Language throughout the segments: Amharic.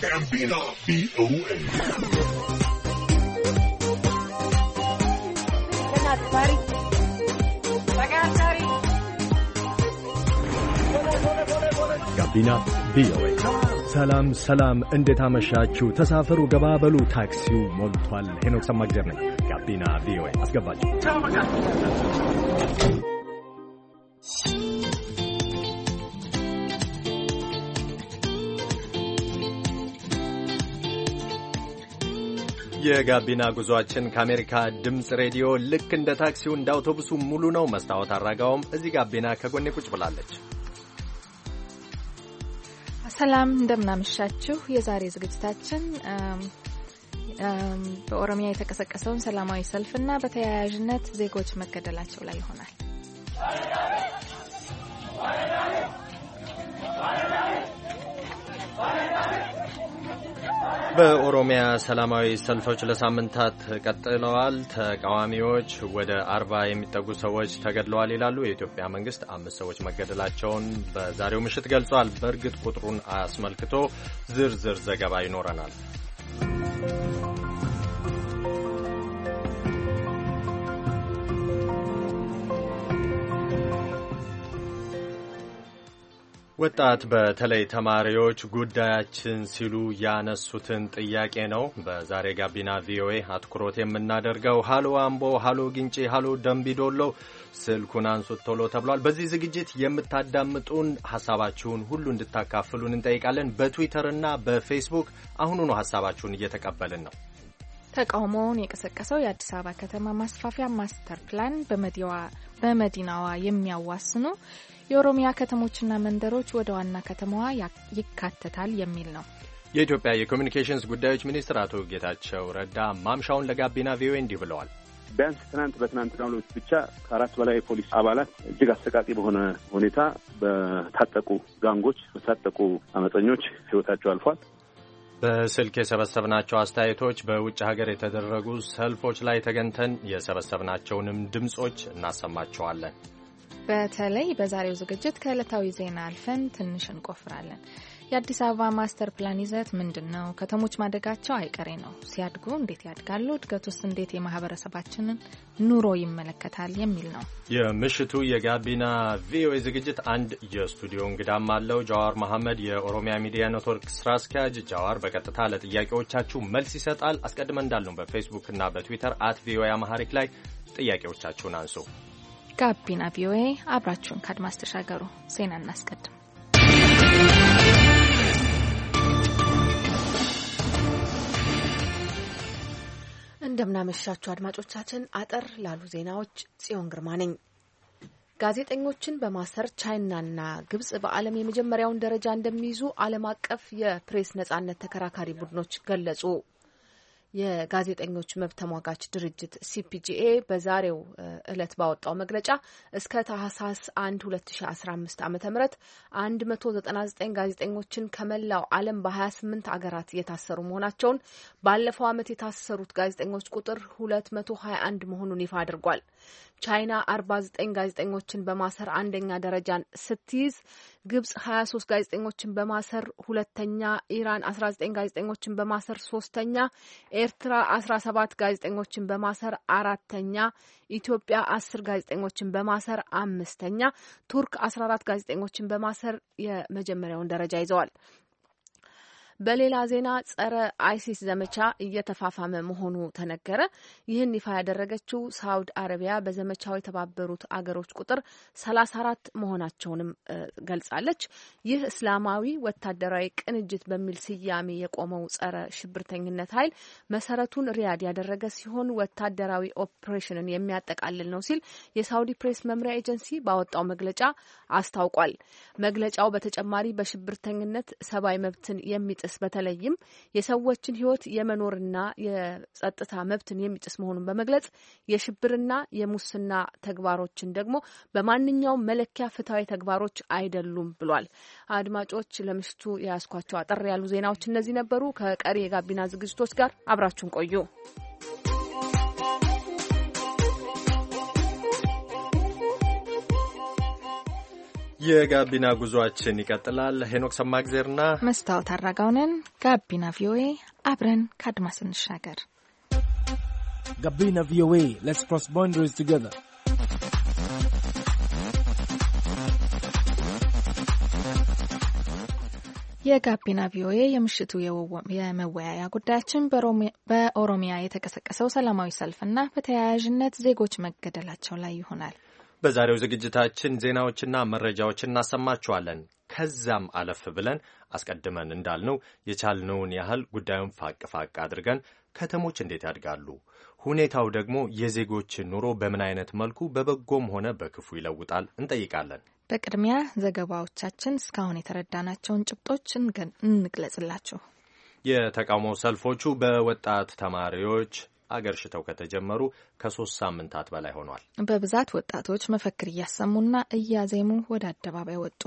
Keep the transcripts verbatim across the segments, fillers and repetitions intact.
ጋቢና ቪኦኤ ጋቢና ቪኦኤ። ሰላም ሰላም፣ እንዴት አመሻችሁ? ተሳፈሩ፣ ገባበሉ፣ ታክሲው ሞልቷል። ሄኖክ ሰማግደር ነኝ። ጋቢና ቪኦኤ አስገባችሁ። የጋቢና ጉዟችን ከአሜሪካ ድምፅ ሬዲዮ ልክ እንደ ታክሲው እንደ አውቶቡሱ ሙሉ ነው። መስታወት አራጋውም እዚህ ጋቢና ከጎኔ ቁጭ ብላለች። ሰላም እንደምናመሻችሁ። የዛሬ ዝግጅታችን በኦሮሚያ የተቀሰቀሰውን ሰላማዊ ሰልፍና በተያያዥነት ዜጎች መገደላቸው ላይ ይሆናል። በኦሮሚያ ሰላማዊ ሰልፎች ለሳምንታት ቀጥለዋል። ተቃዋሚዎች ወደ አርባ የሚጠጉ ሰዎች ተገድለዋል ይላሉ። የኢትዮጵያ መንግስት አምስት ሰዎች መገደላቸውን በዛሬው ምሽት ገልጿል። በእርግጥ ቁጥሩን አስመልክቶ ዝርዝር ዘገባ ይኖረናል። ወጣት በተለይ ተማሪዎች ጉዳያችን ሲሉ ያነሱትን ጥያቄ ነው በዛሬ ጋቢና ቪኦኤ አትኩሮት የምናደርገው። ሃሎ አምቦ፣ ሃሎ ግንጪ፣ ሃሎ ደምቢዶሎ ስልኩን አንሱት ቶሎ ተብሏል። በዚህ ዝግጅት የምታዳምጡን ሐሳባችሁን ሁሉ እንድታካፍሉን እንጠይቃለን። በትዊተርና በፌስቡክ አሁኑኑ ሐሳባችሁን እየተቀበልን ነው። ተቃውሞውን የቀሰቀሰው የአዲስ አበባ ከተማ ማስፋፊያ ማስተር ፕላን በመዲናዋ የሚያዋስኑ የኦሮሚያ ከተሞችና መንደሮች ወደ ዋና ከተማዋ ይካተታል የሚል ነው። የኢትዮጵያ የኮሚኒኬሽንስ ጉዳዮች ሚኒስትር አቶ ጌታቸው ረዳ ማምሻውን ለጋቢና ቪኦኤ እንዲህ ብለዋል። ቢያንስ ትናንት በትናንትናው ዕለት ብቻ ከአራት በላይ የፖሊስ አባላት እጅግ አሰቃቂ በሆነ ሁኔታ በታጠቁ ጋንጎች፣ በታጠቁ አመፀኞች ሕይወታቸው አልፏል። በስልክ የሰበሰብናቸው አስተያየቶች፣ በውጭ ሀገር የተደረጉ ሰልፎች ላይ ተገኝተን የሰበሰብናቸውንም ድምጾች እናሰማቸዋለን። በተለይ በዛሬው ዝግጅት ከዕለታዊ ዜና አልፈን ትንሽ እንቆፍራለን። የአዲስ አበባ ማስተር ፕላን ይዘት ምንድን ነው? ከተሞች ማደጋቸው አይቀሬ ነው። ሲያድጉ እንዴት ያድጋሉ? እድገቱስ እንዴት የማህበረሰባችንን ኑሮ ይመለከታል? የሚል ነው የምሽቱ የጋቢና ቪኦኤ ዝግጅት። አንድ የስቱዲዮ እንግዳም አለው። ጃዋር መሐመድ የኦሮሚያ ሚዲያ ኔትወርክ ስራ አስኪያጅ። ጃዋር በቀጥታ ለጥያቄዎቻችሁ መልስ ይሰጣል። አስቀድመን እንዳልነው በፌስቡክ እና በትዊተር አት ቪኦኤ አማሃሪክ ላይ ጥያቄዎቻችሁን አንሱ። ጋቢና ቪኦኤ አብራችሁን ከአድማስ ተሻገሩ። ዜና እናስቀድም። እንደምናመሻችሁ አድማጮቻችን፣ አጠር ላሉ ዜናዎች ጽዮን ግርማ ነኝ። ጋዜጠኞችን በማሰር ቻይናና ግብጽ በዓለም የመጀመሪያውን ደረጃ እንደሚይዙ ዓለም አቀፍ የፕሬስ ነጻነት ተከራካሪ ቡድኖች ገለጹ። የጋዜጠኞች መብት ተሟጋች ድርጅት ሲፒጄኤ በዛሬው ዕለት ባወጣው መግለጫ እስከ ታህሳስ አንድ ሁለት ሺ አስራ አምስት ዓመተ ምህረት አንድ መቶ ዘጠና ዘጠኝ ጋዜጠኞችን ከመላው ዓለም በሀያ ስምንት አገራት የታሰሩ መሆናቸውን፣ ባለፈው ዓመት የታሰሩት ጋዜጠኞች ቁጥር ሁለት መቶ ሀያ አንድ መሆኑን ይፋ አድርጓል። ቻይና አርባ ዘጠኝ ጋዜጠኞችን በማሰር አንደኛ ደረጃን ስትይዝ፣ ግብጽ ሀያ ሶስት ጋዜጠኞችን በማሰር ሁለተኛ፣ ኢራን አስራ ዘጠኝ ጋዜጠኞችን በማሰር ሶስተኛ፣ ኤርትራ አስራ ሰባት ጋዜጠኞችን በማሰር አራተኛ፣ ኢትዮጵያ አስር ጋዜጠኞችን በማሰር አምስተኛ፣ ቱርክ አስራ አራት ጋዜጠኞችን በማሰር የመጀመሪያውን ደረጃ ይዘዋል። በሌላ ዜና ጸረ አይሲስ ዘመቻ እየተፋፋመ መሆኑ ተነገረ። ይህን ይፋ ያደረገችው ሳውዲ አረቢያ በዘመቻው የተባበሩት አገሮች ቁጥር ሰላሳ አራት መሆናቸውንም ገልጻለች። ይህ እስላማዊ ወታደራዊ ቅንጅት በሚል ስያሜ የቆመው ጸረ ሽብርተኝነት ኃይል መሰረቱን ሪያድ ያደረገ ሲሆን ወታደራዊ ኦፕሬሽንን የሚያጠቃልል ነው ሲል የሳውዲ ፕሬስ መምሪያ ኤጀንሲ ባወጣው መግለጫ አስታውቋል። መግለጫው በተጨማሪ በሽብርተኝነት ሰብአዊ መብትን የሚጥስ በተለይም የሰዎችን ሕይወት የመኖርና የጸጥታ መብትን የሚጥስ መሆኑን በመግለጽ የሽብርና የሙስና ተግባሮችን ደግሞ በማንኛውም መለኪያ ፍትሐዊ ተግባሮች አይደሉም ብሏል። አድማጮች፣ ለምሽቱ የያዝኳቸው አጠር ያሉ ዜናዎች እነዚህ ነበሩ። ከቀሪ የጋቢና ዝግጅቶች ጋር አብራችሁን ቆዩ። የጋቢና ጉዟችን ይቀጥላል። ሄኖክ ሰማግዜርና መስታወት አራጋውነን ጋቢና ቪኦኤ አብረን ከአድማስ እንሻገር። ጋቢና ቪኦኤ let's cross boundaries together. የጋቢና ቪኦኤ የምሽቱ የመወያያ ጉዳያችን በኦሮሚያ የተቀሰቀሰው ሰላማዊ ሰልፍና በተያያዥነት ዜጎች መገደላቸው ላይ ይሆናል። በዛሬው ዝግጅታችን ዜናዎችና መረጃዎችን እናሰማችኋለን። ከዛም አለፍ ብለን አስቀድመን እንዳልነው የቻልነውን ያህል ጉዳዩን ፋቅ ፋቅ አድርገን ከተሞች እንዴት ያድጋሉ፣ ሁኔታው ደግሞ የዜጎችን ኑሮ በምን አይነት መልኩ በበጎም ሆነ በክፉ ይለውጣል እንጠይቃለን። በቅድሚያ ዘገባዎቻችን እስካሁን የተረዳናቸውን ጭብጦች እንግለጽላችሁ። የተቃውሞ ሰልፎቹ በወጣት ተማሪዎች አገርሽተው ከተጀመሩ ከሶስት ሳምንታት በላይ ሆኗል። በብዛት ወጣቶች መፈክር እያሰሙና እያዜሙ ወደ አደባባይ ወጡ።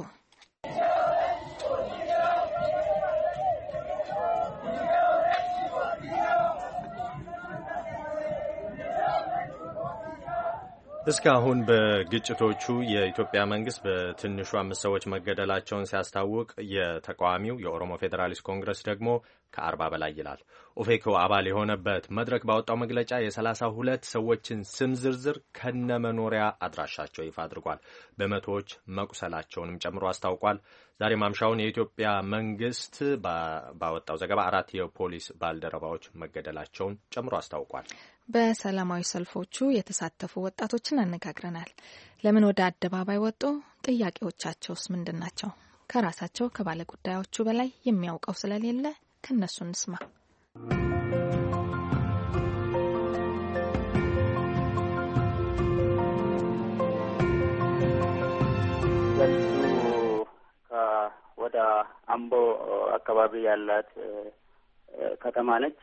እስካሁን በግጭቶቹ የኢትዮጵያ መንግስት በትንሹ አምስት ሰዎች መገደላቸውን ሲያስታውቅ የተቃዋሚው የኦሮሞ ፌዴራሊስት ኮንግረስ ደግሞ ከአርባ በላይ ይላል። ኦፌኮ አባል የሆነበት መድረክ ባወጣው መግለጫ የሰላሳ ሁለት ሰዎችን ስም ዝርዝር ከነመኖሪያ አድራሻቸው ይፋ አድርጓል። በመቶዎች መቁሰላቸውንም ጨምሮ አስታውቋል። ዛሬ ማምሻውን የኢትዮጵያ መንግስት ባወጣው ዘገባ አራት የፖሊስ ባልደረባዎች መገደላቸውን ጨምሮ አስታውቋል። በሰላማዊ ሰልፎቹ የተሳተፉ ወጣቶችን አነጋግረናል። ለምን ወደ አደባባይ ወጡ? ጥያቄዎቻቸውስ ምንድን ናቸው? ከራሳቸው ከባለ ጉዳዮቹ በላይ የሚያውቀው ስለሌለ ከነሱ እንስማ። ወደ አምቦ አካባቢ ያላት ከተማ ነች።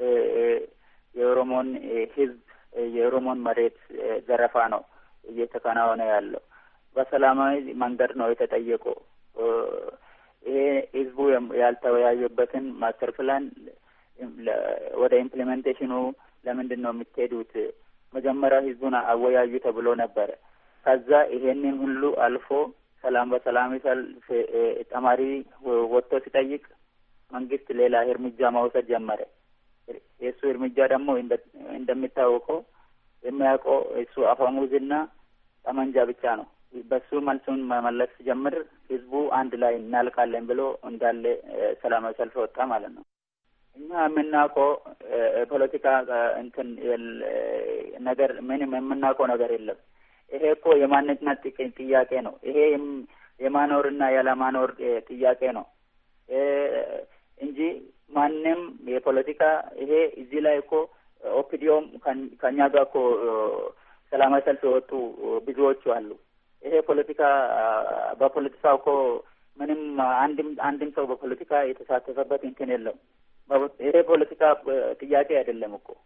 የኦሮሞን ህዝብ የኦሮሞን መሬት ዘረፋ ነው እየተከናወነ ያለው። በሰላማዊ መንገድ ነው የተጠየቀው። ይሄ ህዝቡ ያልተወያየበትን ማስተር ፕላን ወደ ኢምፕሊሜንቴሽኑ ለምንድን ነው የምትሄዱት? መጀመሪያ ህዝቡን አወያዩ ተብሎ ነበረ። ከዛ ይሄንን ሁሉ አልፎ ሰላም በሰላም ሰልፍ ተማሪ ወጥቶ ሲጠይቅ መንግስት ሌላ እርምጃ መውሰድ ጀመረ። የእሱ እርምጃ ደግሞ እንደሚታወቀው የሚያውቀው እሱ አፈሙዝና ጠመንጃ ብቻ ነው። በሱ መልሱን መመለስ ሲጀምር ህዝቡ አንድ ላይ እናልቃለን ብሎ እንዳለ ሰላማዊ ሰልፍ ወጣ ማለት ነው። እኛ የምናውቀው ፖለቲካ እንትን ነገር ምንም የምናውቀው ነገር የለም። ይሄ እኮ የማንነት ጥያቄ ነው። ይሄ የማኖርና ያለማኖር ጥያቄ ነው እንጂ ማንም የፖለቲካ ይሄ እዚህ ላይ እኮ ኦፒዲዮም ከኛ ጋር እኮ ሰላማዊ ሰልፍ የወጡ ብዙዎቹ አሉ። ይሄ ፖለቲካ በፖለቲካ እኮ ምንም አንድም አንድም ሰው በፖለቲካ የተሳተፈበት እንትን የለም። ይሄ ፖለቲካ ጥያቄ አይደለም እኮ።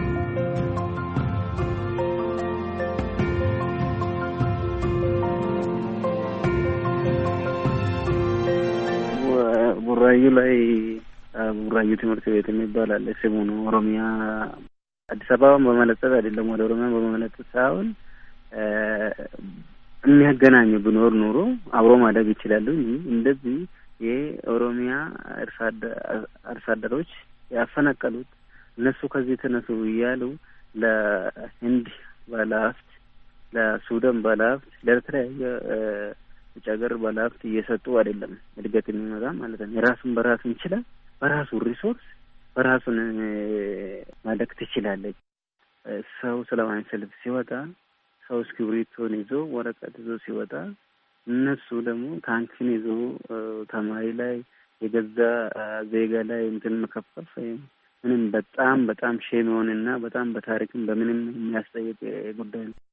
ቡራዩ ላይ ቡራዩ ትምህርት ቤት የሚባል አለ። ስሙ ነው ኦሮሚያ አዲስ አበባን በመለጠጥ አይደለም፣ ወደ ኦሮሚያ በመለጠጥ ሳይሆን የሚያገናኙ ቢኖር ኑሮ አብሮ ማደግ ይችላሉ እንጂ እንደዚህ የኦሮሚያ አርሶ አደሮች ያፈናቀሉት እነሱ ከዚህ ተነሱ እያሉ ለህንድ ባለሀብት፣ ለሱዳን ባለሀብት፣ ለተለያየ ውጭ ሀገር ባለሀብት እየሰጡ አይደለም እድገት የሚመጣ ማለት ነው። የራሱን በራሱ ይችላል። በራሱ ሪሶርስ በራሱን ማደግ ትችላለች። ሰው ሰላማዊ ሰልፍ ሲወጣ ሰው እስክሪብቶን ይዞ ወረቀት ይዞ ሲወጣ እነሱ ደግሞ ታንክን ይዞ ተማሪ ላይ የገዛ ዜጋ ላይ እንትን መከፈፍ ምንም በጣም በጣም ሼም የሆነና በጣም በታሪክም በምንም የሚያስጠይቅ ጉዳይ ነው።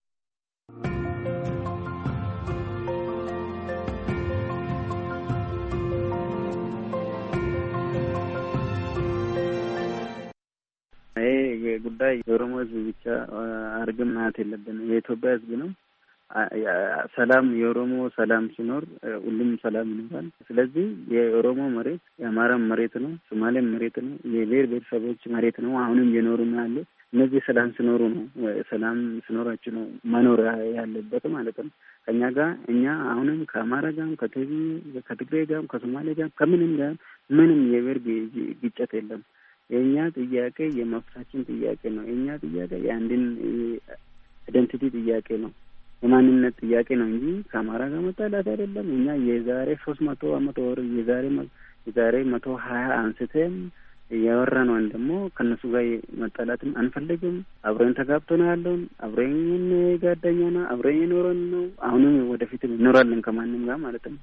ይሄ ጉዳይ የኦሮሞ ህዝብ ብቻ አርግም ናት የለብንም። የኢትዮጵያ ህዝብ ነው። ሰላም የኦሮሞ ሰላም ሲኖር ሁሉም ሰላም ይኖራል። ስለዚህ የኦሮሞ መሬት የአማራ መሬት ነው፣ ሶማሌም መሬት ነው፣ የብሔር ብሔረሰቦች መሬት ነው። አሁንም የኖሩ ነው ያለ። እነዚህ ሰላም ሲኖሩ ነው ሰላም ሲኖራቸው ነው መኖር ያለበት ማለት ነው። ከኛ ጋር እኛ አሁንም ከአማራ ጋር ከትግሬ ጋር ከሶማሌ ጋር ከምንም ጋር ምንም የብሔር ግጭት የለም። የእኛ ጥያቄ የመብታችን ጥያቄ ነው። የእኛ ጥያቄ የአንድን አይደንቲቲ ጥያቄ ነው፣ የማንነት ጥያቄ ነው እንጂ ከአማራ ጋር መጣላት አይደለም። እኛ የዛሬ ሶስት መቶ አመት ወር የዛሬ የዛሬ መቶ ሀያ አንስተን ያወራነውን ደግሞ ከነሱ ጋር መጣላትም አንፈልግም። አብረን ተጋብቶ ነው ያለውን፣ አብረን ጋዳኛ ነው፣ አብረን የኖረን ነው። አሁንም ወደፊት እንኖራለን ከማንም ጋር ማለት ነው።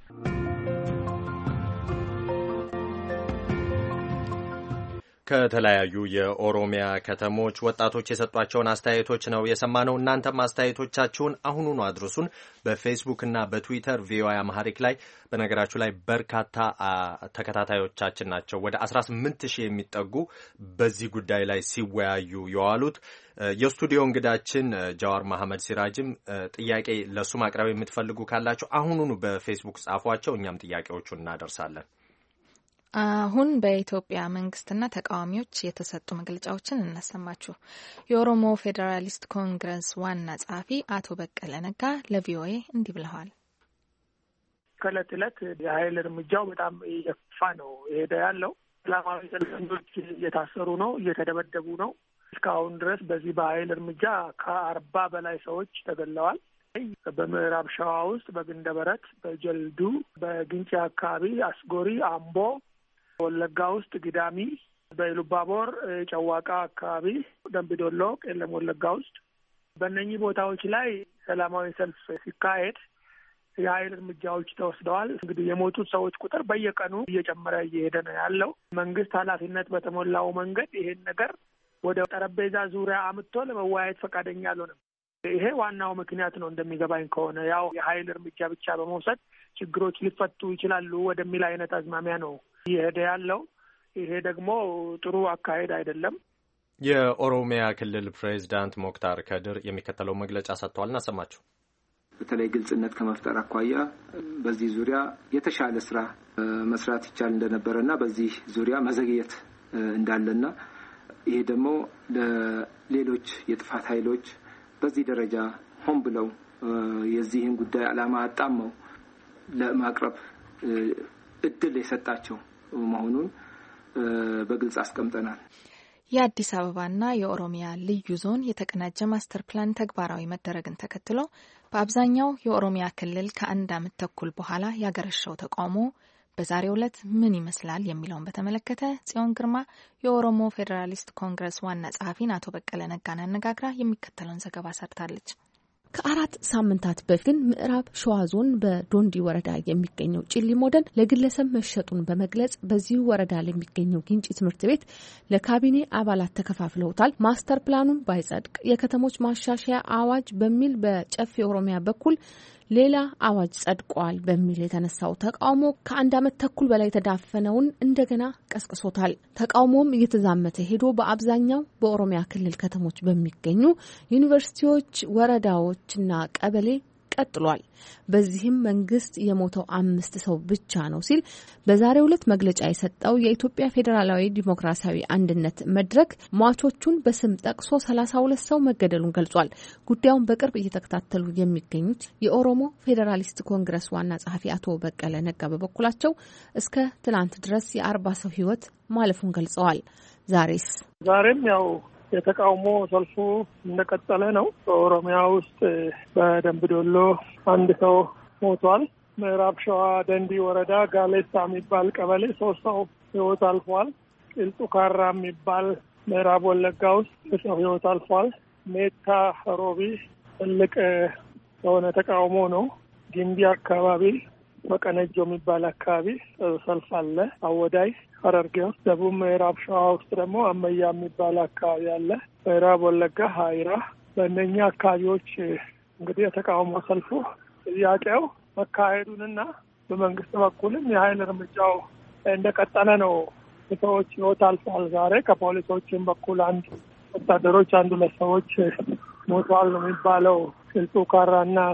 ከተለያዩ የኦሮሚያ ከተሞች ወጣቶች የሰጧቸውን አስተያየቶች ነው የሰማነው። እናንተም አስተያየቶቻችሁን አሁኑኑ አድርሱን በፌስቡክ እና በትዊተር ቪኦኤ አማሪክ ላይ። በነገራችሁ ላይ በርካታ ተከታታዮቻችን ናቸው፣ ወደ አስራ ስምንት ሺህ የሚጠጉ በዚህ ጉዳይ ላይ ሲወያዩ የዋሉት። የስቱዲዮ እንግዳችን ጃዋር መሐመድ ሲራጅም ጥያቄ ለሱ ማቅረብ የምትፈልጉ ካላችሁ አሁኑኑ በፌስቡክ ጻፏቸው፣ እኛም ጥያቄዎቹን እናደርሳለን። አሁን በኢትዮጵያ መንግስትና ተቃዋሚዎች የተሰጡ መግለጫዎችን እናሰማችሁ። የኦሮሞ ፌዴራሊስት ኮንግረስ ዋና ጸሐፊ አቶ በቀለ ነጋ ለቪኦኤ እንዲህ ብለዋል። ከእለት እለት የኃይል እርምጃው በጣም እየከፋ ነው የሄደ ያለው። ሰላማዊ ሰልፈኞች እየታሰሩ ነው፣ እየተደበደቡ ነው። እስካሁን ድረስ በዚህ በኃይል እርምጃ ከአርባ በላይ ሰዎች ተገለዋል። በምዕራብ ሸዋ ውስጥ በግንደበረት፣ በጀልዱ፣ በግንጪ አካባቢ፣ አስጎሪ፣ አምቦ፣ ወለጋ ውስጥ ግዳሚ፣ በኢሉባቦር ጨዋቃ አካባቢ፣ ደምቢዶሎ፣ ቄለም ወለጋ ውስጥ በእነኚህ ቦታዎች ላይ ሰላማዊ ሰልፍ ሲካሄድ የኃይል እርምጃዎች ተወስደዋል። እንግዲህ የሞቱት ሰዎች ቁጥር በየቀኑ እየጨመረ እየሄደ ነው ያለው። መንግስት ኃላፊነት በተሞላው መንገድ ይሄን ነገር ወደ ጠረጴዛ ዙሪያ አምጥቶ ለመወያየት ፈቃደኛ አልሆነም። ይሄ ዋናው ምክንያት ነው እንደሚገባኝ ከሆነ። ያው የኃይል እርምጃ ብቻ በመውሰድ ችግሮች ሊፈቱ ይችላሉ ወደሚል አይነት አዝማሚያ ነው እየሄደ ያለው። ይሄ ደግሞ ጥሩ አካሄድ አይደለም። የኦሮሚያ ክልል ፕሬዚዳንት ሞክታር ከድር የሚከተለው መግለጫ ሰጥተዋል። እናሰማችሁ። በተለይ ግልጽነት ከመፍጠር አኳያ በዚህ ዙሪያ የተሻለ ስራ መስራት ይቻል እንደነበረና በዚህ ዙሪያ መዘግየት እንዳለና ይሄ ደግሞ ለሌሎች የጥፋት ኃይሎች በዚህ ደረጃ ሆን ብለው የዚህን ጉዳይ ዓላማ አጣመው ለማቅረብ እድል የሰጣቸው መሆኑን በግልጽ አስቀምጠናል። የአዲስ አበባና የኦሮሚያ ልዩ ዞን የተቀናጀ ማስተር ፕላን ተግባራዊ መደረግን ተከትሎ በአብዛኛው የኦሮሚያ ክልል ከአንድ ዓመት ተኩል በኋላ ያገረሸው ተቃውሞ በዛሬው ዕለት ምን ይመስላል የሚለውን በተመለከተ ጽዮን ግርማ የኦሮሞ ፌዴራሊስት ኮንግረስ ዋና ጸሐፊን አቶ በቀለ ነጋን አነጋግራ የሚከተለውን ዘገባ ሰርታለች። ከአራት ሳምንታት በፊት ምዕራብ ሸዋ ዞን በዶንዲ ወረዳ የሚገኘው ጭሊ ሞደን ለግለሰብ መሸጡን በመግለጽ በዚሁ ወረዳ ለሚገኘው ግንጪ ትምህርት ቤት ለካቢኔ አባላት ተከፋፍለውታል። ማስተር ፕላኑን ባይጸድቅ የከተሞች ማሻሻያ አዋጅ በሚል በጨፌ ኦሮሚያ በኩል ሌላ አዋጅ ጸድቋል በሚል የተነሳው ተቃውሞ ከአንድ ዓመት ተኩል በላይ የተዳፈነውን እንደገና ቀስቅሶታል። ተቃውሞም እየተዛመተ ሄዶ በአብዛኛው በኦሮሚያ ክልል ከተሞች በሚገኙ ዩኒቨርሲቲዎች፣ ወረዳዎችና ቀበሌ ቀጥሏል። በዚህም መንግስት የሞተው አምስት ሰው ብቻ ነው ሲል በዛሬው ዕለት መግለጫ የሰጠው የኢትዮጵያ ፌዴራላዊ ዲሞክራሲያዊ አንድነት መድረክ ሟቾቹን በስም ጠቅሶ ሰላሳ ሁለት ሰው መገደሉን ገልጿል። ጉዳዩን በቅርብ እየተከታተሉ የሚገኙት የኦሮሞ ፌዴራሊስት ኮንግረስ ዋና ጸሐፊ አቶ በቀለ ነጋ በበኩላቸው እስከ ትናንት ድረስ የአርባ ሰው ህይወት ማለፉን ገልጸዋል። ዛሬስ ዛሬም ያው የተቃውሞ ሰልፉ እንደቀጠለ ነው። በኦሮሚያ ውስጥ በደምቢዶሎ አንድ ሰው ሞቷል። ምዕራብ ሸዋ ደንዲ ወረዳ ጋሌሳ የሚባል ቀበሌ ሶስት ሰው ህይወት አልፏል። ቂልጡ ካራ የሚባል ምዕራብ ወለጋ ውስጥ ሰው ህይወት አልፏል። ሜታ ሮቢ ትልቅ የሆነ ተቃውሞ ነው። ጊምቢ አካባቢ በቀነጆ የሚባል አካባቢ ሰልፍ አለ። አወዳይ ሐረርጌ ውስጥ፣ ደቡብ ምዕራብ ሸዋ ውስጥ ደግሞ አመያ የሚባል አካባቢ አለ። ምዕራብ ወለጋ ሀይራ። በእነኛ አካባቢዎች እንግዲህ የተቃውሞ ሰልፉ ጥያቄው መካሄዱንና በመንግስት በኩልም የኃይል እርምጃው እንደቀጠለ ነው። ሰዎች ህይወት አልፏል። ዛሬ ከፖሊሶችም በኩል አንድ ወታደሮች አንድ ሁለት ሰዎች ሞተዋል ነው የሚባለው። ቂልጡ ካራና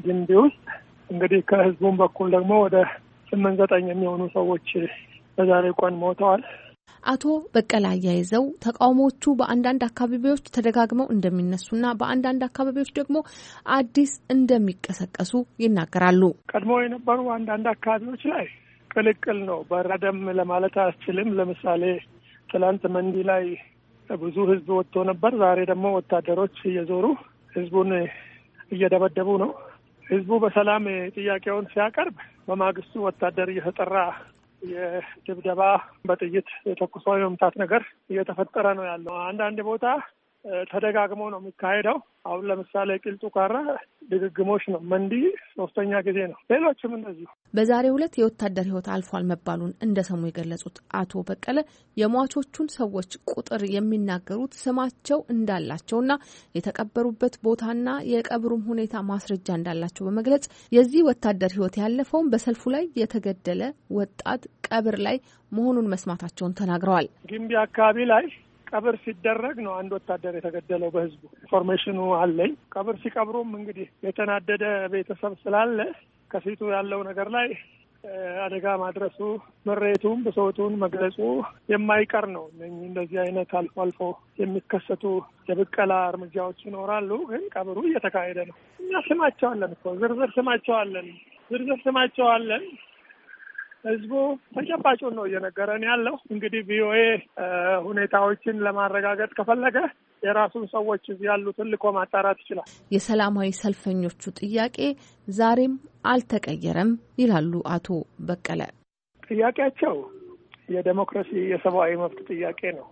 ግንቢ ውስጥ እንግዲህ ከህዝቡም በኩል ደግሞ ወደ ስምንት ዘጠኝ የሚሆኑ ሰዎች በዛሬው ቀን ሞተዋል። አቶ በቀለ አያይዘው ተቃውሞዎቹ በአንዳንድ አካባቢዎች ተደጋግመው እንደሚነሱና በአንዳንድ አካባቢዎች ደግሞ አዲስ እንደሚቀሰቀሱ ይናገራሉ። ቀድሞ የነበሩ አንዳንድ አካባቢዎች ላይ ቅልቅል ነው፣ በረደም ለማለት አያስችልም። ለምሳሌ ትላንት መንዲ ላይ ብዙ ህዝብ ወጥቶ ነበር። ዛሬ ደግሞ ወታደሮች እየዞሩ ህዝቡን እየደበደቡ ነው። ህዝቡ በሰላም ጥያቄውን ሲያቀርብ በማግስቱ ወታደር እየተጠራ የድብደባ በጥይት ተኩሶ የመምታት ነገር እየተፈጠረ ነው ያለው። አንዳንድ ቦታ ተደጋግሞ ነው የሚካሄደው። አሁን ለምሳሌ ቂልጡ ካራ ድግግሞሽ ነው። መንዲ ሶስተኛ ጊዜ ነው። ሌሎችም እንደዚሁ። በዛሬው ዕለት የወታደር ህይወት አልፏል መባሉን እንደሰሙ የገለጹት አቶ በቀለ የሟቾቹን ሰዎች ቁጥር የሚናገሩት ስማቸው እንዳላቸውና የተቀበሩበት ቦታና የቀብሩም ሁኔታ ማስረጃ እንዳላቸው በመግለጽ የዚህ ወታደር ህይወት ያለፈውን በሰልፉ ላይ የተገደለ ወጣት ቀብር ላይ መሆኑን መስማታቸውን ተናግረዋል። ግንቢ አካባቢ ላይ ቀብር ሲደረግ ነው አንድ ወታደር የተገደለው። በህዝቡ ኢንፎርሜሽኑ አለኝ። ቀብር ሲቀብሩም እንግዲህ የተናደደ ቤተሰብ ስላለ ከፊቱ ያለው ነገር ላይ አደጋ ማድረሱ፣ ምሬቱን ብሶቱን መግለጹ የማይቀር ነው። እንደዚህ አይነት አልፎ አልፎ የሚከሰቱ የብቀላ እርምጃዎች ይኖራሉ። ግን ቀብሩ እየተካሄደ ነው። እኛ ስማቸዋለን እኮ ዝርዝር ስማቸዋለን ዝርዝር ስማቸዋለን ህዝቡ ተጨባጩን ነው እየነገረን ያለው። እንግዲህ ቪኦኤ ሁኔታዎችን ለማረጋገጥ ከፈለገ የራሱን ሰዎች እዚህ ያሉትን ልኮ ማጣራት ይችላል። የሰላማዊ ሰልፈኞቹ ጥያቄ ዛሬም አልተቀየረም ይላሉ አቶ በቀለ። ጥያቄያቸው የዴሞክራሲ የሰብአዊ መብት ጥያቄ ነው።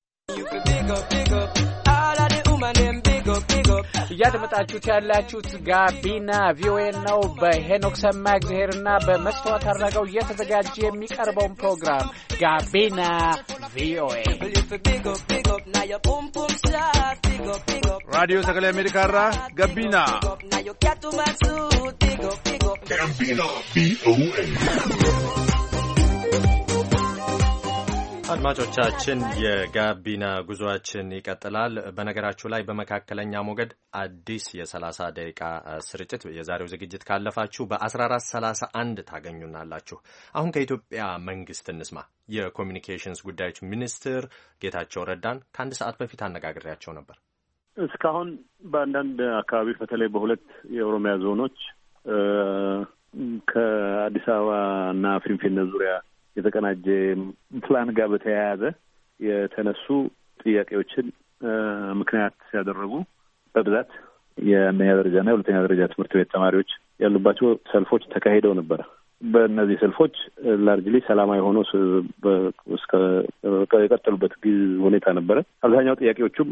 እያደመጣችሁት ያላችሁት ጋቢና ቪኦኤ ነው። በሄኖክ ሰማእግዚአብሔርና በመስተዋት አድራጋው እየተዘጋጀ የሚቀርበውን ፕሮግራም ጋቢና ቪኦኤ ራዲዮ ሰገሌ አሜሪካራ ጋቢና ጋቢና ቪኦኤ። አድማጮቻችን የጋቢና ጉዟችን ይቀጥላል። በነገራችሁ ላይ በመካከለኛ ሞገድ አዲስ የሰላሳ ደቂቃ ስርጭት የዛሬው ዝግጅት ካለፋችሁ በአስራ አራት ሰላሳ አንድ ታገኙናላችሁ። አሁን ከኢትዮጵያ መንግስት እንስማ። የኮሚኒኬሽንስ ጉዳዮች ሚኒስትር ጌታቸው ረዳን ከአንድ ሰዓት በፊት አነጋግሬያቸው ነበር። እስካሁን በአንዳንድ አካባቢ በተለይ በሁለት የኦሮሚያ ዞኖች ከአዲስ አበባና ፊንፊኔ ዙሪያ የተቀናጀ ፕላን ጋር በተያያዘ የተነሱ ጥያቄዎችን ምክንያት ያደረጉ በብዛት የአንደኛ ደረጃና የሁለተኛ ደረጃ ትምህርት ቤት ተማሪዎች ያሉባቸው ሰልፎች ተካሂደው ነበረ። በእነዚህ ሰልፎች ላርጅሊ ሰላማዊ ሆኖ እስከ የቀጠሉበት ሁኔታ ነበረ። አብዛኛው ጥያቄዎቹም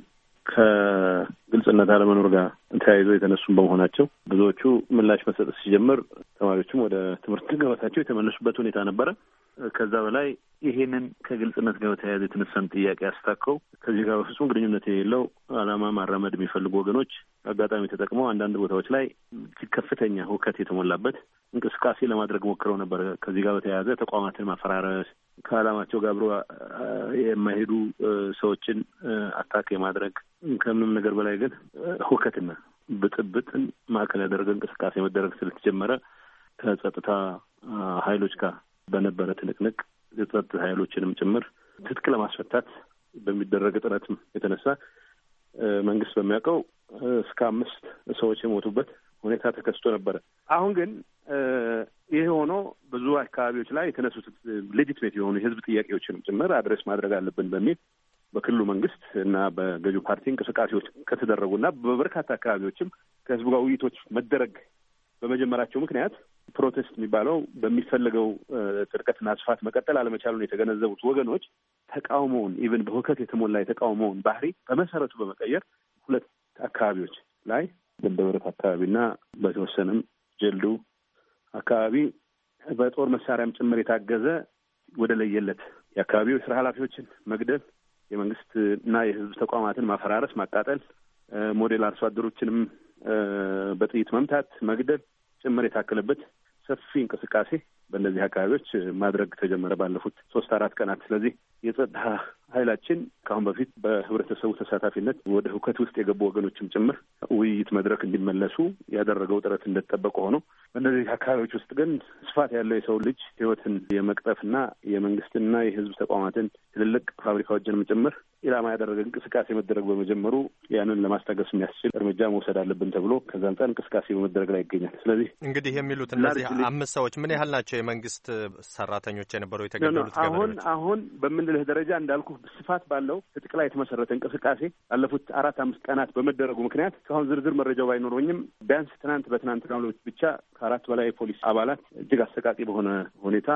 ከግልጽነት አለመኖር ጋር ተያይዞ የተነሱ በመሆናቸው ብዙዎቹ ምላሽ መሰጠት ሲጀምር ተማሪዎቹም ወደ ትምህርት ገበታቸው የተመለሱበት ሁኔታ ነበረ። ከዛ በላይ ይሄንን ከግልጽነት ጋር በተያያዘ የተነሳን ጥያቄ አስታከው ከዚህ ጋር በፍጹም ግንኙነት የሌለው ዓላማ ማራመድ የሚፈልጉ ወገኖች አጋጣሚ ተጠቅመው አንዳንድ ቦታዎች ላይ ከፍተኛ ሁከት የተሞላበት እንቅስቃሴ ለማድረግ ሞክረው ነበር። ከዚህ ጋር በተያያዘ ተቋማትን ማፈራረስ፣ ከዓላማቸው ጋር አብሮ የማይሄዱ ሰዎችን አታክ የማድረግ ከምንም ነገር በላይ ግን ሁከትና ብጥብጥን ማዕከል ያደረገ እንቅስቃሴ መደረግ ስለተጀመረ ከጸጥታ ኃይሎች ጋር በነበረ ትንቅንቅ የጸጥታ ኃይሎችንም ጭምር ትጥቅ ለማስፈታት በሚደረግ ጥረትም የተነሳ መንግስት በሚያውቀው እስከ አምስት ሰዎች የሞቱበት ሁኔታ ተከስቶ ነበረ። አሁን ግን ይሄ ሆኖ ብዙ አካባቢዎች ላይ የተነሱት ሌጂትሜት የሆኑ የህዝብ ጥያቄዎችንም ጭምር አድሬስ ማድረግ አለብን በሚል በክልሉ መንግስት እና በገዢው ፓርቲ እንቅስቃሴዎች ከተደረጉና በበርካታ አካባቢዎችም ከህዝቡ ጋር ውይይቶች መደረግ በመጀመራቸው ምክንያት ፕሮቴስት የሚባለው በሚፈለገው ጥልቀትና ስፋት መቀጠል አለመቻሉን የተገነዘቡት ወገኖች ተቃውሞውን ኢቭን በሁከት የተሞላ የተቃውሞውን ባህሪ በመሰረቱ በመቀየር ሁለት አካባቢዎች ላይ ደንበበረት አካባቢና በተወሰነም ጀልዱ አካባቢ በጦር መሳሪያም ጭምር የታገዘ ወደ ለየለት የአካባቢው ስራ ኃላፊዎችን መግደል፣ የመንግስትና የህዝብ ተቋማትን ማፈራረስ፣ ማቃጠል፣ ሞዴል አርሶ አደሮችንም በጥይት መምታት፣ መግደል ጭምር የታከለበት ሰፊ እንቅስቃሴ በእነዚህ አካባቢዎች ማድረግ ተጀመረ ባለፉት ሶስት አራት ቀናት። ስለዚህ የጸጥታ ኃይላችን ከአሁን በፊት በህብረተሰቡ ተሳታፊነት ወደ ሁከት ውስጥ የገቡ ወገኖችም ጭምር ውይይት መድረክ እንዲመለሱ ያደረገው ጥረት እንደተጠበቀ ሆኖ በእነዚህ አካባቢዎች ውስጥ ግን ስፋት ያለው የሰው ልጅ ህይወትን የመቅጠፍና የመንግስትና የህዝብ ተቋማትን ትልልቅ ፋብሪካዎችንም ጭምር ኢላማ ያደረገ እንቅስቃሴ መደረግ በመጀመሩ ያንን ለማስታገስ የሚያስችል እርምጃ መውሰድ አለብን ተብሎ ከዛ አንጻር እንቅስቃሴ በመደረግ ላይ ይገኛል። ስለዚህ እንግዲህ የሚሉት እነዚህ አምስት ሰዎች ምን ያህል ናቸው? የመንግስት ሰራተኞች የነበሩ የተገደሉት ገበሬዎች? አሁን አሁን በምንልህ ደረጃ እንዳልኩ ስፋት ባለው ትጥቅ ላይ የተመሰረተ እንቅስቃሴ ባለፉት አራት አምስት ቀናት በመደረጉ ምክንያት እስካሁን ዝርዝር መረጃው ባይኖረኝም ቢያንስ ትናንት በትናንትናው ዕለት ብቻ ከአራት በላይ የፖሊስ አባላት እጅግ አሰቃቂ በሆነ ሁኔታ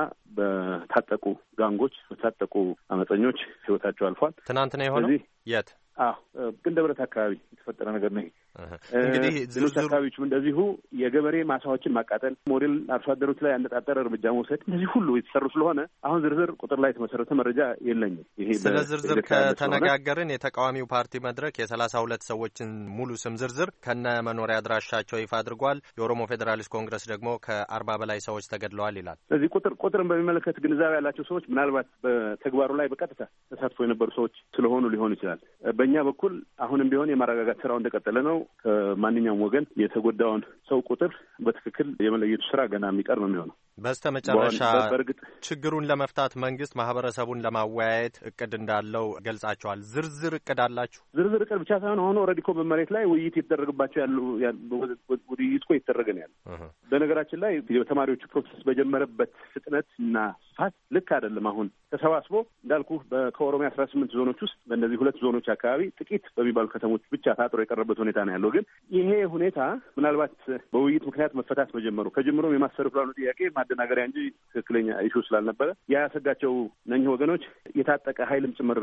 በታጠቁ ጋንጎች በታጠቁ አመፀኞች ህይወታቸው አልፏል። ትናንት ነው የሆነው። የት? አዎ ግንደበረት አካባቢ የተፈጠረ ነገር ነው። እንግዲህ ሌሎች አካባቢዎችም እንደዚሁ የገበሬ ማሳዎችን ማቃጠል፣ ሞዴል አርሶ አደሮች ላይ ያነጣጠረ እርምጃ መውሰድ፣ እነዚህ ሁሉ የተሰሩ ስለሆነ አሁን ዝርዝር ቁጥር ላይ የተመሰረተ መረጃ የለኝም። ይሄ ስለ ዝርዝር ከተነጋገርን የተቃዋሚው ፓርቲ መድረክ የሰላሳ ሁለት ሰዎችን ሙሉ ስም ዝርዝር ከነ መኖሪያ አድራሻቸው ይፋ አድርጓል። የኦሮሞ ፌዴራሊስት ኮንግረስ ደግሞ ከአርባ በላይ ሰዎች ተገድለዋል ይላል። ስለዚህ ቁጥር ቁጥርን በሚመለከት ግንዛቤ ያላቸው ሰዎች ምናልባት በተግባሩ ላይ በቀጥታ ተሳትፎ የነበሩ ሰዎች ስለሆኑ ሊሆን ይችላል። በእኛ በኩል አሁንም ቢሆን የማረጋጋት ስራው እንደቀጠለ ነው። ከማንኛውም ወገን የተጎዳውን ሰው ቁጥር በትክክል የመለየቱ ስራ ገና የሚቀር ነው የሚሆነው። በስተ መጨረሻ በእርግጥ ችግሩን ለመፍታት መንግስት ማህበረሰቡን ለማወያየት እቅድ እንዳለው ገልጻቸዋል። ዝርዝር እቅድ አላችሁ? ዝርዝር እቅድ ብቻ ሳይሆን አሁን ኦልሬዲ እኮ በመሬት ላይ ውይይት የተደረገባቸው ያሉ ውይይት እኮ የተደረገ ነው ያለው። በነገራችን ላይ የተማሪዎቹ ፕሮሰስ በጀመረበት ፍጥነት እና ስፋት ልክ አይደለም። አሁን ተሰባስቦ እንዳልኩ ከኦሮሚያ አስራ ስምንት ዞኖች ውስጥ በእነዚህ ሁለት ዞኖች አካባቢ ጥቂት በሚባሉ ከተሞች ብቻ ታጥሮ የቀረበት ሁኔታ ነው ያለው። ግን ይሄ ሁኔታ ምናልባት በውይይት ምክንያት መፈታት መጀመሩ ከጀምሮም የማስተር ፕላኑ ጥያቄ ማደናገሪያ እንጂ ትክክለኛ ኢሹ ስላልነበረ ያሰጋቸው እነኚህ ወገኖች የታጠቀ ኃይልም ጭምር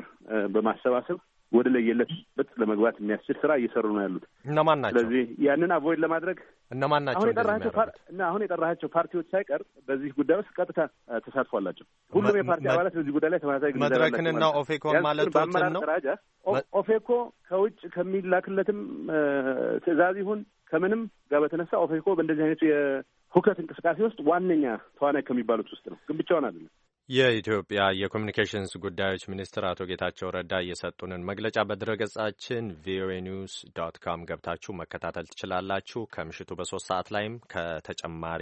በማሰባሰብ ወደ ለየለበት ለመግባት የሚያስችል ስራ እየሰሩ ነው ያሉት። እነማን ናቸው? ስለዚህ ያንን አቮይድ ለማድረግ እነማን ናቸው? አሁን የጠራሃቸው እና አሁን የጠራሃቸው ፓርቲዎች ሳይቀር በዚህ ጉዳይ ውስጥ ቀጥታ ተሳትፎ አላቸው። ሁሉም የፓርቲ አባላት በዚህ ጉዳይ ላይ ተመሳሳይ ግንዛቤ አላቸው። መድረክንና ኦፌኮን ማለት ነው። ኦፌኮ ከውጭ ከሚላክለትም ትዕዛዝ ይሁን ከምንም ጋር በተነሳ ኦፌኮ በእንደዚህ አይነቱ የሁከት እንቅስቃሴ ውስጥ ዋነኛ ተዋናይ ከሚባሉት ውስጥ ነው፣ ግን ብቻውን አይደለም። የኢትዮጵያ የኮሚኒኬሽንስ ጉዳዮች ሚኒስትር አቶ ጌታቸው ረዳ የሰጡንን መግለጫ በድረገጻችን ቪኦኤ ኒውስ ዶት ኮም ገብታችሁ መከታተል ትችላላችሁ። ከምሽቱ በሶስት ሰዓት ላይም ከተጨማሪ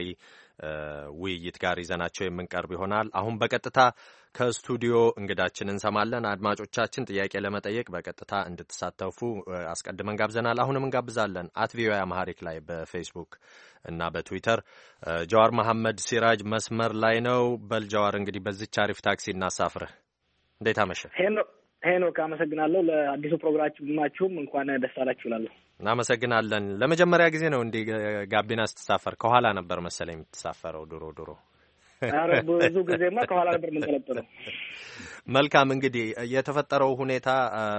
ውይይት ጋር ይዘናቸው የምንቀርብ ይሆናል። አሁን በቀጥታ ከስቱዲዮ እንግዳችን እንሰማለን። አድማጮቻችን ጥያቄ ለመጠየቅ በቀጥታ እንድትሳተፉ አስቀድመን ጋብዘናል። አሁንም እንጋብዛለን። አት ቪኦኤ አማሪክ ላይ በፌስቡክ እና በትዊተር ጀዋር መሐመድ ሲራጅ መስመር ላይ ነው። በል ጀዋር፣ እንግዲህ በዚች አሪፍ ታክሲ እናሳፍርህ። እንዴት አመሸ? ሄኖክ አመሰግናለሁ። ለአዲሱ ፕሮግራማችሁም እንኳን ደስ አላችሁ እላለሁ። እናመሰግናለን። ለመጀመሪያ ጊዜ ነው እንዲህ ጋቢና ስትሳፈር? ከኋላ ነበር መሰለኝ የምትሳፈረው ድሮ ድሮ? ኧረ ብዙ ጊዜማ ከኋላ ነበር የምንጠለጥለው። መልካም። እንግዲህ የተፈጠረው ሁኔታ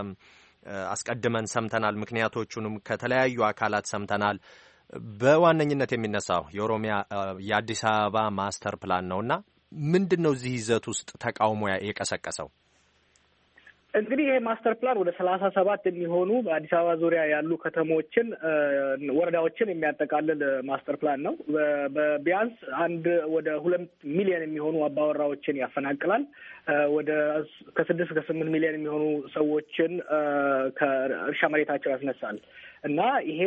አስቀድመን ሰምተናል። ምክንያቶቹንም ከተለያዩ አካላት ሰምተናል። በዋነኝነት የሚነሳው የኦሮሚያ የአዲስ አበባ ማስተር ፕላን ነውና ምንድን ነው እዚህ ይዘት ውስጥ ተቃውሞ የቀሰቀሰው? እንግዲህ ይሄ ማስተር ፕላን ወደ ሰላሳ ሰባት የሚሆኑ በአዲስ አበባ ዙሪያ ያሉ ከተሞችን፣ ወረዳዎችን የሚያጠቃልል ማስተር ፕላን ነው። በቢያንስ አንድ ወደ ሁለት ሚሊዮን የሚሆኑ አባወራዎችን ያፈናቅላል። ወደ ከስድስት ከስምንት ሚሊዮን የሚሆኑ ሰዎችን ከእርሻ መሬታቸው ያስነሳል እና ይሄ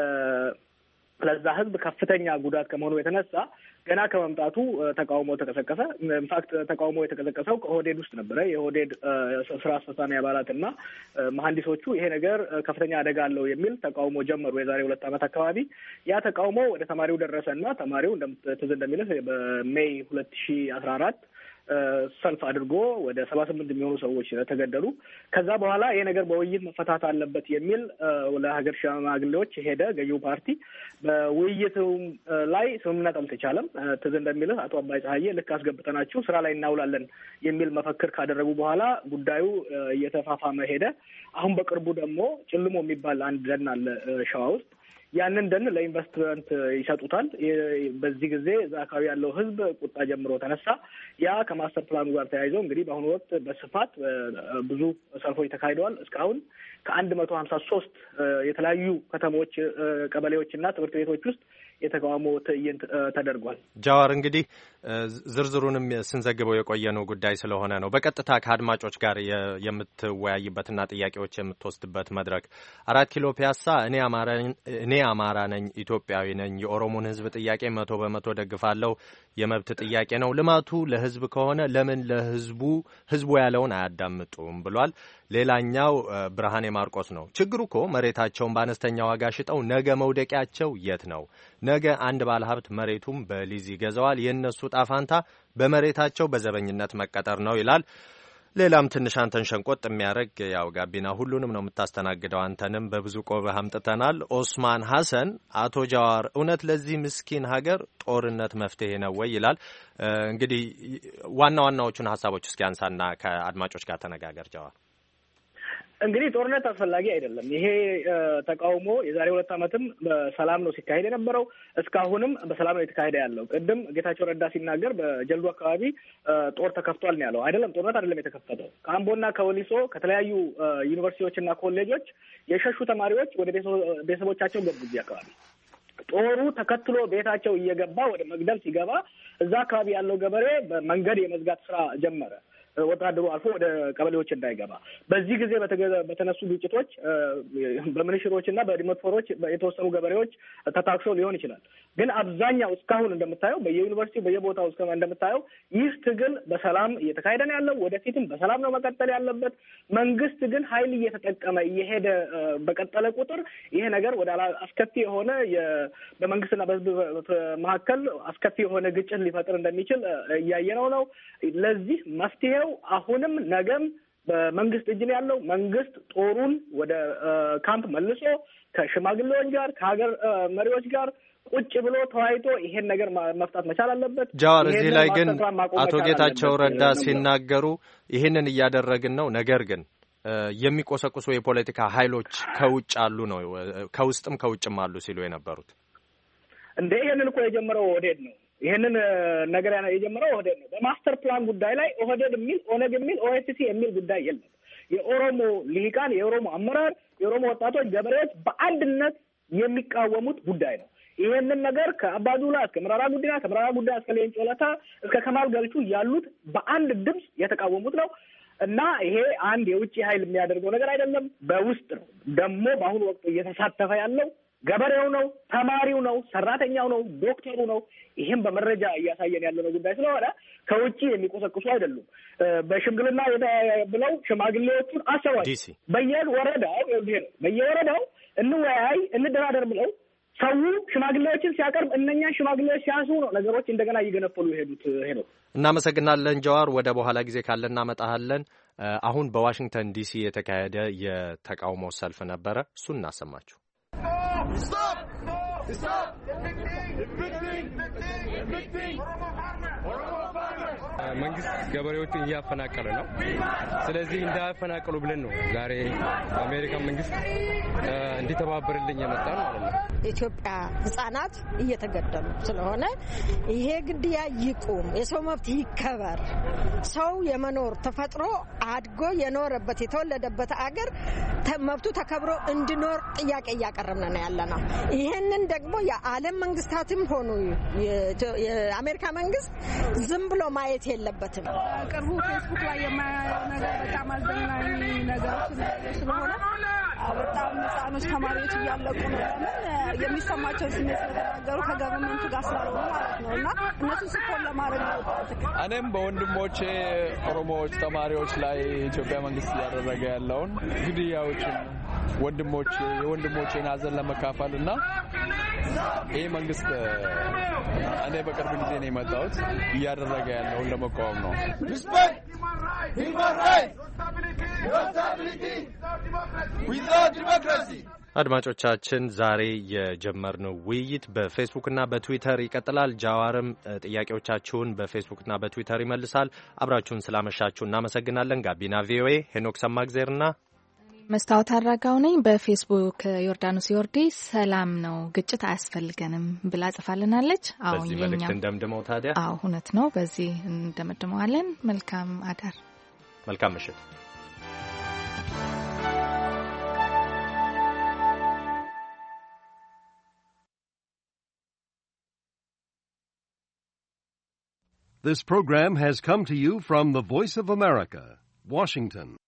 ለዛ ህዝብ ከፍተኛ ጉዳት ከመሆኑ የተነሳ ገና ከመምጣቱ ተቃውሞ ተቀሰቀሰ። ኢንፋክት ተቃውሞ የተቀሰቀሰው ከኦህዴድ ውስጥ ነበረ። የኦህዴድ ስራ አስፈጻሚ አባላት እና መሀንዲሶቹ ይሄ ነገር ከፍተኛ አደጋ አለው የሚል ተቃውሞ ጀመሩ። የዛሬ ሁለት ዓመት አካባቢ ያ ተቃውሞ ወደ ተማሪው ደረሰ እና ተማሪው ትዝ እንደሚልህ በሜይ ሁለት ሺ አስራ አራት ሰልፍ አድርጎ ወደ ሰባ ስምንት የሚሆኑ ሰዎች ተገደሉ። ከዛ በኋላ ይሄ ነገር በውይይት መፈታት አለበት የሚል ለሀገር ሽማግሌዎች ሄደ ገዢው ፓርቲ። በውይይቱ ላይ ስምምነት አልተቻለም። ትዝ እንደሚልህ አቶ አባይ ፀሐዬ ልክ አስገብተናችሁ ስራ ላይ እናውላለን የሚል መፈክር ካደረጉ በኋላ ጉዳዩ እየተፋፋመ ሄደ። አሁን በቅርቡ ደግሞ ጭልሞ የሚባል አንድ ደን አለ ሸዋ ውስጥ። ያንን ደን ለኢንቨስትመንት ይሰጡታል። በዚህ ጊዜ እዛ አካባቢ ያለው ህዝብ ቁጣ ጀምሮ ተነሳ። ያ ከማስተር ፕላኑ ጋር ተያይዞ እንግዲህ በአሁኑ ወቅት በስፋት ብዙ ሰልፎች ተካሂደዋል። እስካሁን ከአንድ መቶ ሀምሳ ሶስት የተለያዩ ከተሞች፣ ቀበሌዎች እና ትምህርት ቤቶች ውስጥ የተቃውሞ ትዕይንት ተደርጓል። ጃዋር እንግዲህ ዝርዝሩንም ስንዘግበው የቆየነው ጉዳይ ስለሆነ ነው በቀጥታ ከአድማጮች ጋር የምትወያይበትና ጥያቄዎች የምትወስድበት መድረክ አራት ኪሎ ፒያሳ እኔ አማራ እኔ አማራ ነኝ ኢትዮጵያዊ ነኝ የኦሮሞን ሕዝብ ጥያቄ መቶ በመቶ ደግፋለሁ የመብት ጥያቄ ነው ልማቱ ለሕዝብ ከሆነ ለምን ለሕዝቡ ሕዝቡ ያለውን አያዳምጡም ብሏል። ሌላኛው ብርሃኔ ማርቆስ ነው። ችግሩ እኮ መሬታቸውን በአነስተኛ ዋጋ ሽጠው ነገ መውደቂያቸው የት ነው? ነገ አንድ ባለሀብት መሬቱም በሊዝ ይገዛዋል። የእነሱ ጣፋንታ በመሬታቸው በዘበኝነት መቀጠር ነው ይላል። ሌላም ትንሽ አንተን ሸንቆጥ የሚያደርግ ያው ጋቢና ሁሉንም ነው የምታስተናግደው። አንተንም በብዙ ቆብህ አምጥተናል። ኦስማን ሐሰን አቶ ጃዋር እውነት ለዚህ ምስኪን ሀገር ጦርነት መፍትሄ ነው ወይ ይላል። እንግዲህ ዋና ዋናዎቹን ሀሳቦች እስኪ አንሳና ከአድማጮች ጋር ተነጋገር ጃዋር። እንግዲህ ጦርነት አስፈላጊ አይደለም። ይሄ ተቃውሞ የዛሬ ሁለት ዓመትም በሰላም ነው ሲካሄድ የነበረው። እስካሁንም በሰላም ነው የተካሄደ ያለው። ቅድም ጌታቸው ረዳ ሲናገር በጀልዱ አካባቢ ጦር ተከፍቷል ነው ያለው። አይደለም፣ ጦርነት አይደለም የተከፈተው። ከአምቦና ከወሊሶ ከተለያዩ ዩኒቨርሲቲዎችና ኮሌጆች የሸሹ ተማሪዎች ወደ ቤተሰቦቻቸው ገቡ። እዚህ አካባቢ ጦሩ ተከትሎ ቤታቸው እየገባ ወደ መግደል ሲገባ እዛ አካባቢ ያለው ገበሬ በመንገድ የመዝጋት ስራ ጀመረ። ወታደሩ አልፎ ወደ ቀበሌዎች እንዳይገባ። በዚህ ጊዜ በተነሱ ግጭቶች በምንሽሮችና በዲሞትፎሮች የተወሰኑ ገበሬዎች ተታክሰው ሊሆን ይችላል። ግን አብዛኛው እስካሁን እንደምታየው በየዩኒቨርሲቲው በየቦታው እስከ እንደምታየው ይህ ትግል በሰላም እየተካሄደ ነው ያለው። ወደፊትም በሰላም ነው መቀጠል ያለበት። መንግስት ግን ኃይል እየተጠቀመ እየሄደ በቀጠለ ቁጥር ይሄ ነገር ወደ አስከፊ የሆነ በመንግስትና በህዝብ መካከል አስከፊ የሆነ ግጭት ሊፈጥር እንደሚችል እያየነው ነው። ለዚህ መፍትሄው አሁንም ነገም በመንግስት እጅ ነው ያለው። መንግስት ጦሩን ወደ ካምፕ መልሶ ከሽማግሌዎች ጋር ከሀገር መሪዎች ጋር ቁጭ ብሎ ተወያይቶ ይሄን ነገር መፍታት መቻል አለበት። ጃዋር እዚህ ላይ ግን አቶ ጌታቸው ረዳ ሲናገሩ ይሄንን እያደረግን ነው፣ ነገር ግን የሚቆሰቁሱ የፖለቲካ ኃይሎች ከውጭ አሉ ነው ከውስጥም ከውጭም አሉ ሲሉ የነበሩት። እንደ ይሄንን እኮ የጀመረው ኦህዴድ ነው። ይሄንን ነገር የጀመረው ኦህዴድ ነው። በማስተር ፕላን ጉዳይ ላይ ኦህዴድ የሚል ኦነግ የሚል ኦኤስሲ የሚል ጉዳይ የለም። የኦሮሞ ልሂቃን፣ የኦሮሞ አመራር፣ የኦሮሞ ወጣቶች፣ ገበሬዎች በአንድነት የሚቃወሙት ጉዳይ ነው። ይሄንን ነገር ከአባዱላ እስከ መራራ ጉዲና ከመራራ ጉዲና እስከ ሌንጮ ለታ እስከ ከማል ገልቹ ያሉት በአንድ ድምፅ የተቃወሙት ነው እና ይሄ አንድ የውጭ ኃይል የሚያደርገው ነገር አይደለም። በውስጥ ነው ደግሞ በአሁኑ ወቅት እየተሳተፈ ያለው ገበሬው ነው፣ ተማሪው ነው፣ ሰራተኛው ነው፣ ዶክተሩ ነው። ይሄን በመረጃ እያሳየን ያለነው ጉዳይ ስለሆነ ከውጭ የሚቆሰቅሱ አይደሉም። በሽምግልና ብለው ሽማግሌዎቹን አሰሯቸው። በየወረዳው ይሄ ነው በየወረዳው እንወያይ እንደራደር ብለው ሰው ሽማግሌዎችን ሲያቀርብ እነኛ ሽማግሌዎች ሲያሱ ነው ነገሮች እንደገና እየገነፈሉ ይሄዱት። ይሄ ነው። እናመሰግናለን ጃዋር። ወደ በኋላ ጊዜ ካለ እናመጣሃለን። አሁን በዋሽንግተን ዲሲ የተካሄደ የተቃውሞ ሰልፍ ነበረ። እሱን እናሰማችሁ። Stop! Stop! መንግስት ገበሬዎችን እያፈናቀለ ነው። ስለዚህ እንዳያፈናቀሉ ብለን ነው ዛሬ አሜሪካን መንግስት እንዲተባበርልኝ የመጣ ነው ማለት ነው። ኢትዮጵያ ህጻናት እየተገደሉ ስለሆነ ይሄ ግድያ ይቁም፣ የሰው መብት ይከበር። ሰው የመኖር ተፈጥሮ አድጎ የኖረበት የተወለደበት አገር መብቱ ተከብሮ እንዲኖር ጥያቄ እያቀረብን ነው ያለነው። ይሄንን ደግሞ የዓለም መንግስታትም ሆኑ የአሜሪካ መንግስት ዝም ብሎ ማየት የለበትም። ቅርቡ ፌስቡክ ላይ የማያየው ነገር በጣም አስደናቂ ነገሮች ስለሆነ በጣም ህጻኖች ተማሪዎች እያለቁ ነው። ለምን የሚሰማቸው ስሜት ስለተናገሩ ከገቨርንመንቱ ጋር ስላልሆነ ማለት ነው እና እነሱ ስፖርት ለማድረግ ነው። እኔም በወንድሞቼ ኦሮሞዎች ተማሪዎች ላይ ኢትዮጵያ መንግስት እያደረገ ያለውን ግድያዎችን ወንድሞቼ የወንድሞቼን ሀዘን ለመካፈል እና ይህ መንግስት እኔ በቅርብ ጊዜ ነው የመጣሁት እያደረገ ያለውን ለመቃወም ነው። አድማጮቻችን ዛሬ የጀመርነው ውይይት በፌስቡክና በትዊተር ይቀጥላል። ጃዋርም ጥያቄዎቻችሁን በፌስቡክና በትዊተር ይመልሳል። አብራችሁን ስላመሻችሁ እናመሰግናለን። ጋቢና ቪኦኤ ሄኖክ ሰማግዜርና መስታወት አራጋው ነኝ። በፌስቡክ ዮርዳኖስ ዮርዲ ሰላም ነው ግጭት አያስፈልገንም ብላ ጽፋልናለች። አዎ በዚህ መልእክት እንደምድመው ታዲያ አዎ እውነት ነው። በዚህ እንደምድመዋለን። መልካም አዳር፣ መልካም ምሽት። This program has come to you from the Voice of America, Washington.